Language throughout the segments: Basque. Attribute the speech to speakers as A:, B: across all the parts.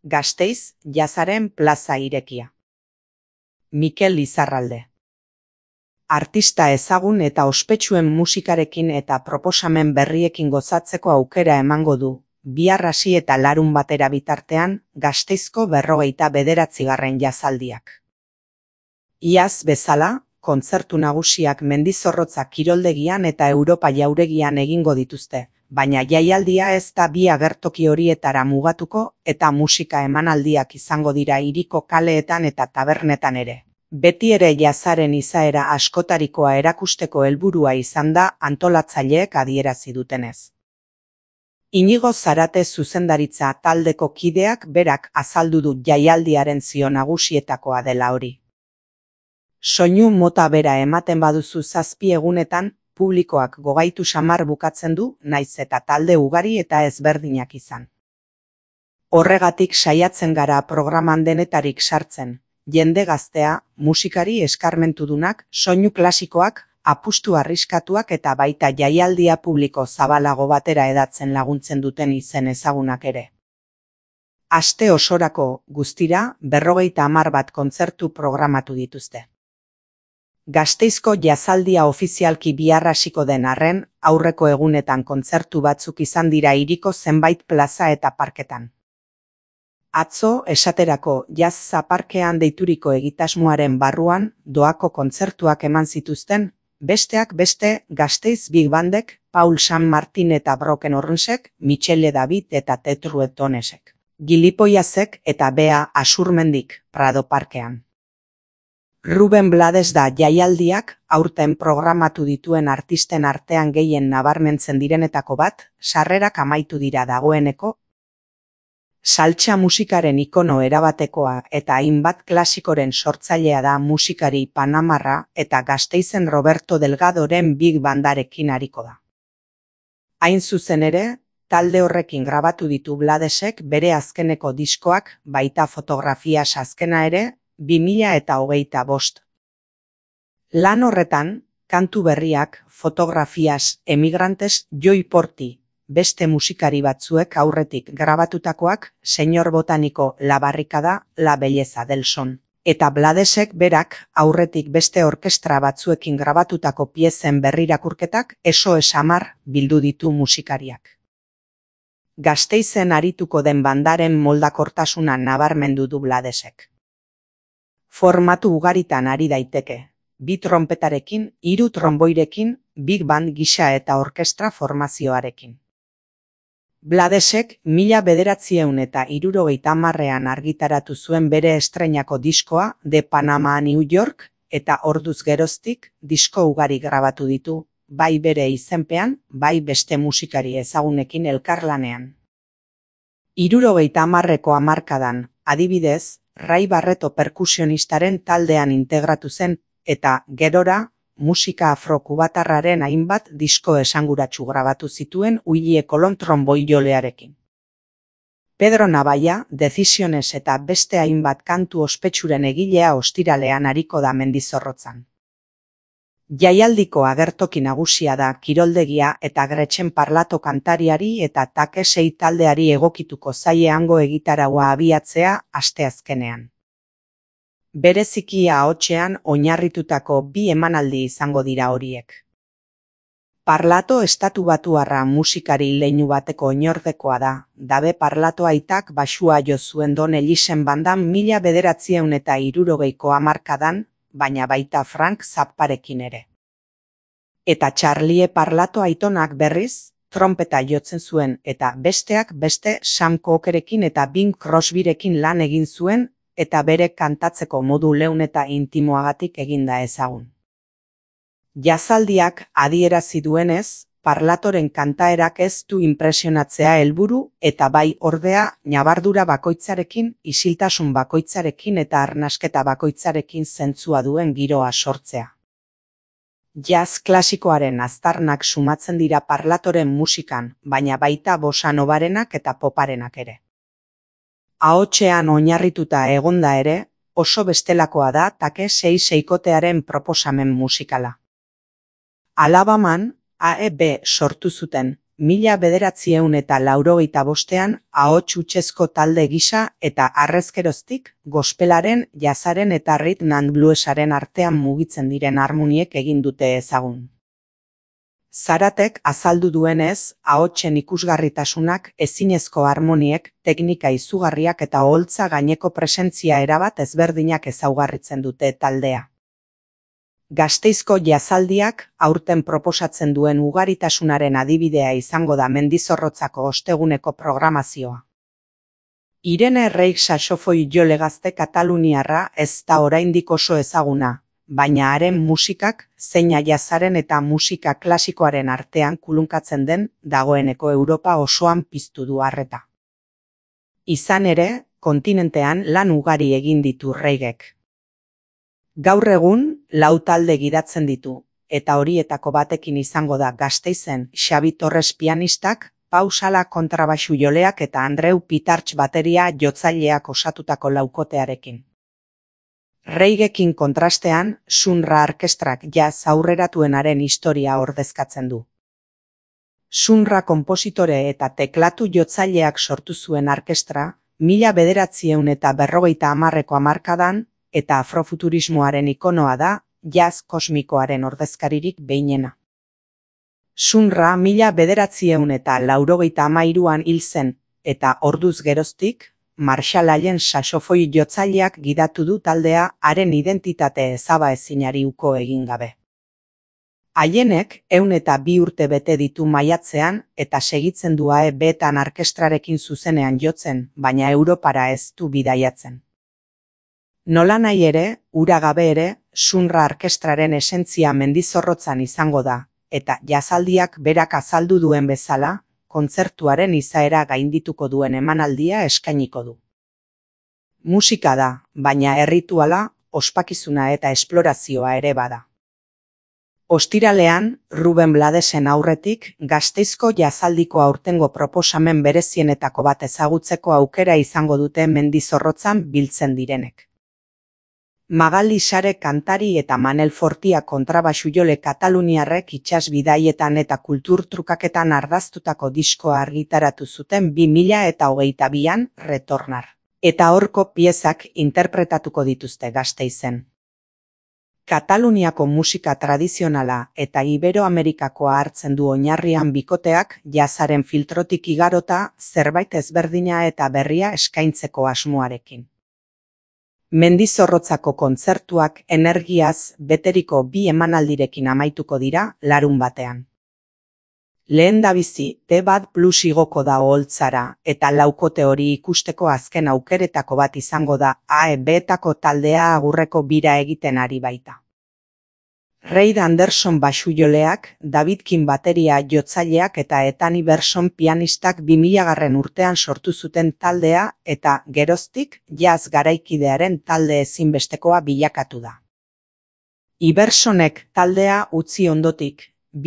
A: Gasteiz, Jazaren plaza irekia. Mikel Lizarralde. Artista ezagun eta ospetsuen musikarekin eta proposamen berriekin gozatzeko aukera emango du, bihar hasi eta larunbatera bitartean, Gasteizko 49. jazaldiak. Iaz bezala, kontzertu nagusiak Mendizorrotza kiroldegian eta Europa jauregian egingo dituzte, baina jaialdia ez da bi agertoki horietara mugatuko eta musika emanaldiak izango dira hiriko kaleetan eta tabernetan ere. Beti ere jazaren izaera askotarikoa erakusteko helburua izan da antolatzaileek adierazi dutenez. Inigo Zarate zuzendaritza taldeko kideak berak azaldu du jaialdiaren zio nagusietakoa dela hori. Soinu mota bera ematen baduzu 7 egunetan, publikoak gogaitu samar bukatzen du, naiz eta talde ugari eta ezberdinak izan. Horregatik saiatzen gara programan denetarik sartzen, jende gaztea, musikari eskarmentudunak, soinu klasikoak, apustu arriskatuak eta baita jaialdia publiko zabalago batera edatzen laguntzen duten izen ezagunak ere. Aste osorako, guztira, 50 kontzertu programatu dituzte. Gasteizko jazaldia ofizialki bihar hasiko den arren, aurreko egunetan kontzertu batzuk izan dira hiriko zenbait plaza eta parketan. Atzo, esaterako, Jazza parkean deituriko egitasmoaren barruan, doako kontzertuak eman zituzten, besteak beste, Gasteiz Big Bandek, Paul San Martin eta Broken Hornsek, Michele David eta Tetruetonesek, Gilipoiazek eta Bea Asurmendik, Prado parkean. Ruben Blades da jaialdiak aurten programatu dituen artisten artean gehien nabarmentzen direnetako bat, sarrerak amaitu dira dagoeneko. Saltsa musikaren ikono erabatekoa eta hainbat klasikoren sortzailea da musikari panamarra eta Gasteizen Roberto Delgadoren Big Bandarekin ariko da. Hain zuzen ere, talde horrekin grabatu ditu Bladesek bere azkeneko diskoak, baita fotografias azkena ere, 2025. Lan horretan, kantu berriak, fotografias, emigrantes, Joi Porti, beste musikari batzuek aurretik grabatutakoak, Señor Botánico, La Barricada, La Belleza del Son, eta Bladesek berak aurretik beste orkestra batzuekin grabatutako piezen berrirakurketak eso esamar bildu ditu musikariak. Gasteizen arituko den bandaren moldakortasuna nabarmendu du Bladesek. Formatu ugaritan ari daiteke, 2 tronpetarekin, 3 tromboirekin, Big Band gisa eta orkestra formazioarekin. Bladesek 1970ean argitaratu zuen bere estreinako diskoa de Panama New York eta orduz geroztik disko ugari grabatu ditu, bai bere izenpean, bai beste musikari ezagunekin elkarlanean. 70ko hamarkadan, adibidez, Ray Barreto perkusionistaren taldean integratu zen, eta gerora, musika afro-kubatarraren hainbat disko esanguratsu grabatu zituen Willie Colon tromboijolearekin. Pedro Navaia, Decisiones eta beste hainbat kantu ospetsuren egilea ostiralean ariko da Mendizorrotzan. Jaialdiko agertoki nagusia da kiroldegia eta Gretchen Parlato kantariari eta Takesei taldeari egokituko zaie hango egitaraua abiatzea asteazkenean. Bereziki ahotsean oinarritutako 2 emanaldi izango dira horiek. Parlato estatubatuarra musikari leinu bateko oinordekoa da, Dabe Parlato aitak baxua jo zuen Don Elisen bandan 1960ko hamarkadan, baina baita Frank Zapparekin ere. Eta Charlie Parlato aitonak berriz, trompeta jotzen zuen eta besteak beste Sam Cookerekin eta Bing Crosbyrekin lan egin zuen, eta bere kantatzeko modu leun eta intimoagatik eginda ezagun. Jazaldiak adierazi duenez, Parlatoren kantaerak ez du impresionatzea helburu eta bai ordea ñabardura bakoitzarekin, isiltasun bakoitzarekin eta arnasketa bakoitzarekin zentzua duen giroa sortzea. Jazz klasikoaren aztarnak sumatzen dira Parlatoren musikan, baina baita bossa novarenak eta poparenak ere. Ahotsean oinarrituta egonda ere, oso bestelakoa da Takesei seikotearen proposamen musikala. Alabaman, AEB sortu zuten 1985 ahots hutsezko talde gisa eta harrezkeroztik gospelaren, jazzaren eta rhythm and bluesaren artean mugitzen diren harmoniek egin dute ezagun. Zaratek azaldu duenez, ahotsen ikusgarritasunak, ezinezko harmoniek, teknika izugarriak eta oholtza gaineko presentzia erabat ezberdinak ezaugarritzen dute taldea. Gasteizko jazaldiak aurten proposatzen duen ugaritasunaren adibidea izango da Mendizorrotzako osteguneko programazioa. Irene Reig saxofoi jole gazte kataluniarra ez da oraindik oso ezaguna, baina haren musikak zeina jazzaren eta musika klasikoaren artean kulunkatzen den dagoeneko Europa osoan piztu du arreta. Izan ere, kontinentean lan ugari egin ditu Reigek. Gaur egun, 4 talde gidatzen ditu, eta horietako batekin izango da Gasteizen Xabi Torres pianistak, Pau Sala kontrabaxu joleak eta Andreu Pitarch bateria jotzaileak osatutako laukotearekin. Reigekin kontrastean, Sunra Orkestrak jazz aurreratuenaren historia ordezkatzen du. Sunra konpositore eta teklatu jotzaileak sortu zuen orkestra, 1950ko hamarkadan, eta afrofuturismoaren ikonoa da, jazz kosmikoaren ordezkaririk behinena. Sunra 1983an hil zen, eta orduz geroztik, Marshall Allen saxofoi jotzaileak gidatu du taldea haren identitate ezabaezinari uko egin gabe. Allenek 102 urte bete ditu maiatzean eta segitzen du AEB-etan orkestrarekin zuzenean jotzen, baina Europara ez du bidaiatzen. Nolanahi ere, ura gabe ere, Sunra orkestraren esentzia Mendizorrotzan izango da, eta jazaldiak berak azaldu duen bezala, kontzertuaren izaera gaindituko duen emanaldia eskainiko du. Musika da, baina errituala, ospakizuna eta esplorazioa ere bada. Ostiralean, Ruben Bladesen aurretik, Gasteizko jazaldiko aurtengo proposamen berezienetako bat ezagutzeko aukera izango dute Mendizorrotzan biltzen direnek. Magali Sare kantari eta Manel Fortia kontrabaxu jole kataluniarrek itsas bidaietan eta kulturtrukaketan ardaztutako diskoa argitaratu zuten 2022an Retornar. Eta horko piezak interpretatuko dituzte Gasteizen. Kataluniako musika tradizionala eta Iberoamerikakoa hartzen du oinarrian bikoteak jazzaren filtrotik igarota zerbait ezberdina eta berria eskaintzeko asmoarekin. Mendizorrotzako kontzertuak energiaz beteriko 2 emanaldirekin amaituko dira larunbatean. Lehendabizi, T-Bad Plus igoko da oholtzara eta laukote hori ikusteko azken aukeretako bat izango da AEB-etako taldea agurreko bira egiten ari baita. Reid Anderson baxujoleak, David King bateria jotzaileak eta Ethan Iverson pianistak 2000 urtean sortu zuten taldea eta geroztik jazz garaikidearen talde ezinbestekoa bilakatu da. Iversonek taldea utzi ondotik,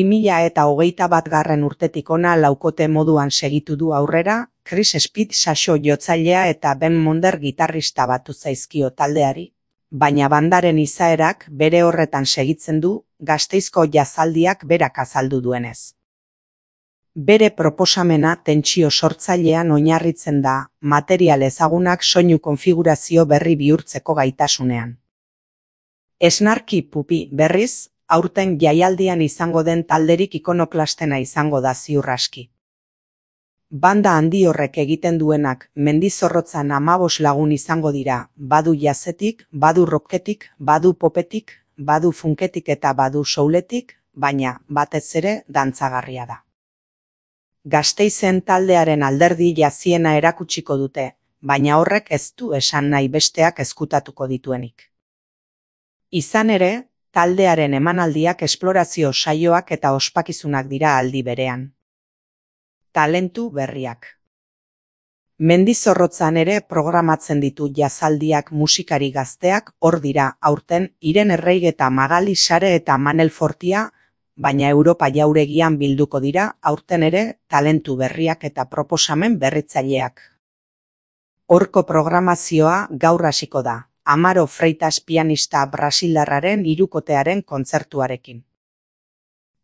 A: 2021 urtetik ona laukote moduan segitu du aurrera, Chris Speed saxo jotzailea eta Ben Monder gitarrista batu zaizkio taldeari, baina bandaren izaerak bere horretan segitzen du, Gasteizko jazaldiak berak azaldu duenez. Bere proposamena tentsio sortzailean oinarritzen da, material ezagunak soinu konfigurazio berri bihurtzeko gaitasunean. Snarky Puppy berriz, aurten jaialdian izango den talderik ikonoklastena izango da ziur aski. Banda handi horrek egiten duenak Mendizorrotzan 15 lagun izango dira, badu jazzetik, badu rocketik, badu popetik, badu funketik eta badu souletik, baina batez ere dantzagarria da. Gasteizen taldearen alderdi jaziena erakutsiko dute, baina horrek ez du esan nahi besteak ezkutatuko dituenik. Izan ere, taldearen emanaldiak esplorazio saioak eta ospakizunak dira aldi berean. Talentu berriak. Mendizorrotzan ere programatzen ditu jazaldiak musikari gazteak, hor dira aurten Irene Reig eta Magali Sare eta Manel Fortia, baina Europa jauregian bilduko dira aurten ere talentu berriak eta proposamen berritzaileak. Horko programazioa gaur hasiko da, Amaro Freitas pianista brasildarraren hirukotearen kontzertuarekin.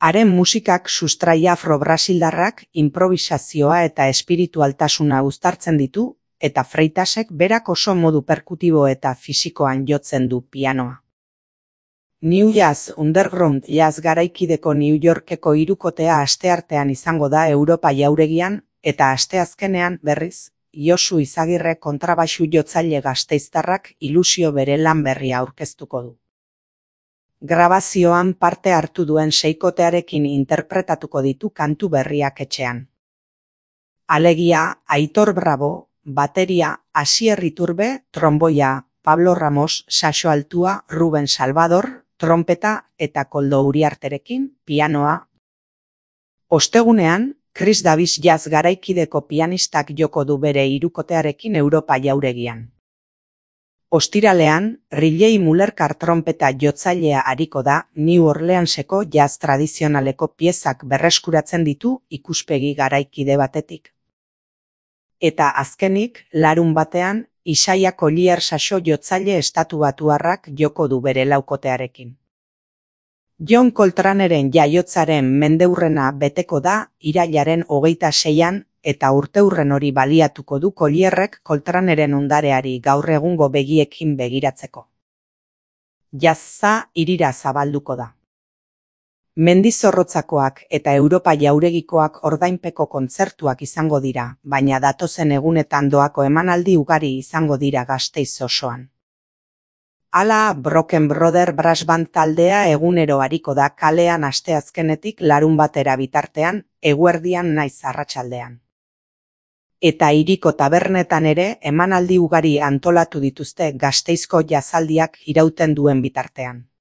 A: Haren musikak sustraia afro-brasildarrak improvisazioa eta espiritualtasuna uztartzen ditu, eta Freitasek berak oso modu perkutibo eta fisikoan jotzen du pianoa. New Jazz Underground Jazz garaikideko New Yorkeko hirukotea asteartean izango da Europa Jauregian, eta asteazkenean berriz, Josu Izagirre kontrabaxu jotzaile gasteiztarrak ilusio bere lan berria aurkeztuko du. Grabazioan parte hartu duen seikotearekin interpretatuko ditu kantu berriak etxean. Alegia, Aitor Bravo, bateria, Asier Iturbe, tromboia, Pablo Ramos, saxo altua, Ruben Salvador, trompeta eta Koldo Uriarterekin, pianoa. Ostegunean, Chris Davis Jazz garaikideko pianistak joko du bere hirukotearekin Europa Jauregian. Ostiralean, Riley Mullerkar trompeta jotzailea ariko da New Orleanseko jazz tradizionaleko piezak berreskuratzen ditu ikuspegi garaikide batetik. Eta azkenik, larunbatean, Isaiah Collier saxo jotzaile estatubatuarrak joko du bere laukotearekin. John Coltraneren jaiotzaren mendeurrena beteko da irailaren 26an eta urteurren hori baliatuko du Collierrek Coltraneren ondareari gaur egungo begiekin begiratzeko. Jazza hirira zabalduko da. Mendizorrotzakoak eta Europa Jauregikoak ordainpeko kontzertuak izango dira, baina datozen egunetan doako emanaldi ugari izango dira Gasteiz osoan. Hala, Broken Brother Brass Band taldea egunero ariko da kalean asteazkenetik larunbatera bitartean, eguerdian naiz arratsaldean. Eta hiriko tabernetan ere emanaldi ugari antolatu dituzte Gasteizko jazaldiak irauten duen bitartean.